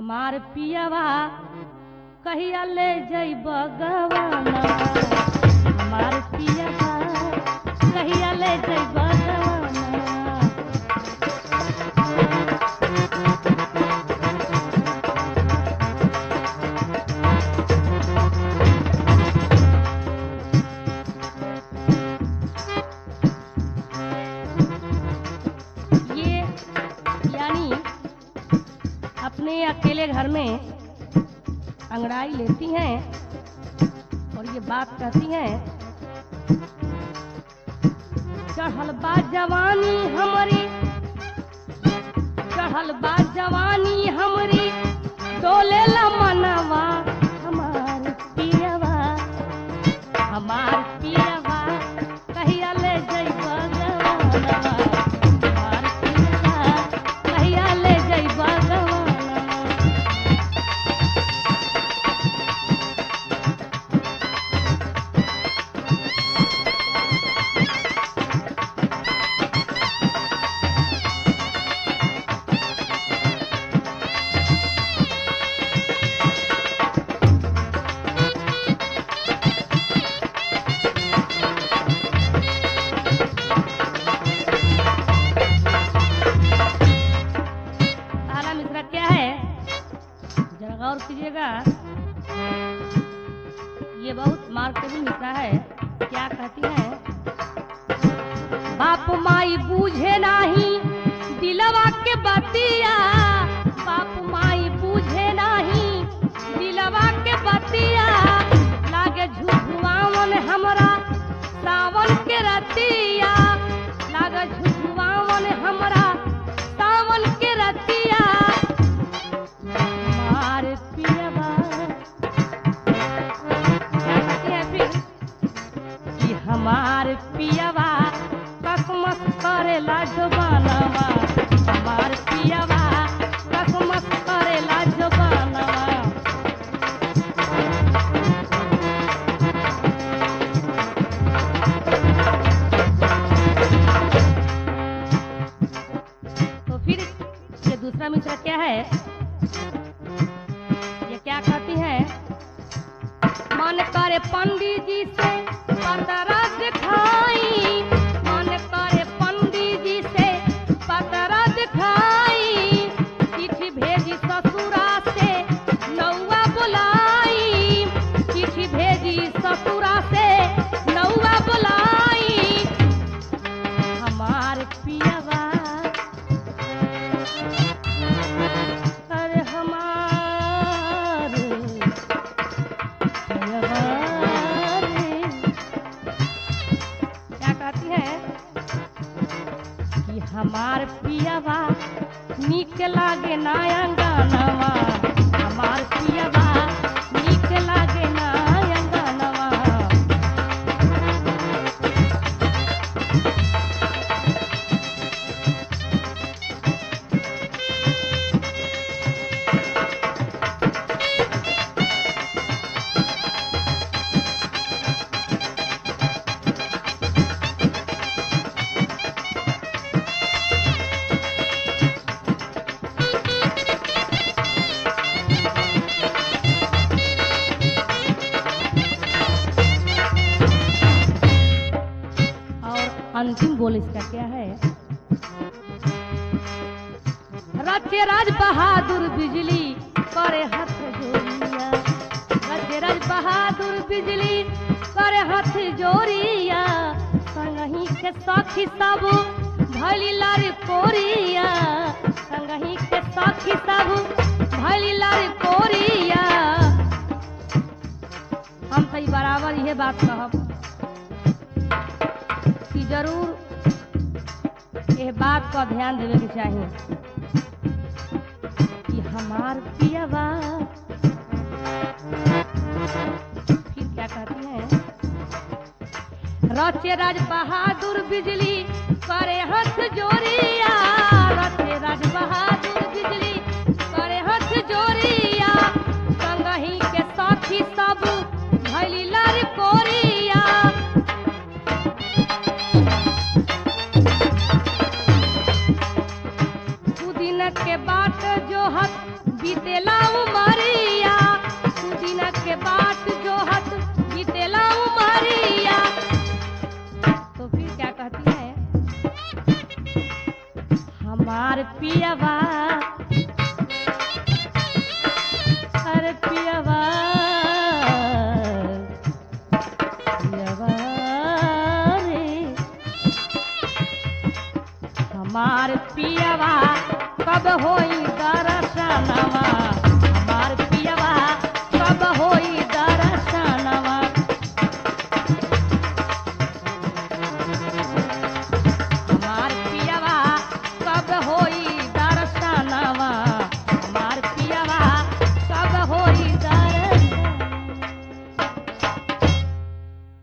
हमार पियवा कहिया ले जइब गवाना, हमार पियवा कहिया ले जइब गवाना। ये यानी अपने अकेले घर में अंगड़ाई लेती हैं और ये बात कहती हैं, चढ़ल बा जवानी हमारी, चढ़ल बा जवानी हमारी, डोले ला मनवा हमार पियवा, हमार पियवा कहिया ले जइब गवाना, हमार पियवा कहिया ले जइब गवाना। पहला मिसरा क्या है, जरा गौर कीजिएगा, ये बहुत मार्केटिंग मिसरा है। क्या कहती है, बाप माई बूझे नाही दिलवा के बतिया, बाप माई बूझे नाही दिलवा के बतिया, लागे झुझुआवन हमरा सावन के रतिया, लागे झुझुआवन हमरा सावन के रतिया। हमार पियवा क्या कहती है फिर कि हमार पियवा कसमस करेला जोबानवा, हमार पियवा कसमस करेला जोबानवा। तो फिर ये दूसरा मिसरा क्या है, ये क्या कहती है, मन करे पंडित जी से पतरा दिखाई, मन करे पंडित जी से पतरा दिखाई, चिट्ठी भेजी ससुरा से नौआ बुलाई, चिट्ठी भेजी ससुरा से नौआ बुलाई। हमार पियवा अरे हमार पियवा रे, क्या कहती है कि हमार पियवा नीक लागे ना अंगनवा, हमार पियवा नीक लागे ना अंगनवा। अंतिम बोल इसका क्या है, रचे राज बहादुर बिजली करे हाथ जोड़िया, रचे राज बहादुर बिजली करे हाथ जोड़िया, संगही के साथी सब भली लारी कोरिया, संगही के साथी सब भली लारी कोरिया। हम तो बराबर यह बात कहब कि जरूर यह बात का ध्यान देवे के चाहिए कि हमार पियवा, फिर क्या कहती है, रचे राज बहादुर बिजली करे हाथ जोड़िया, रचे राज बहादुर बिजली करे हाथ जोड़िया, संगही के साथी सब भली लारी कोरिया। के बाट जो हत बीतेला उमरिया सुदिन के बाट जोहत बीतेला उमरिया। तो फिर क्या कहती है, हमार पियवा अरे पियवा पियवा रे हमार पियवा कब होई दर्शनवा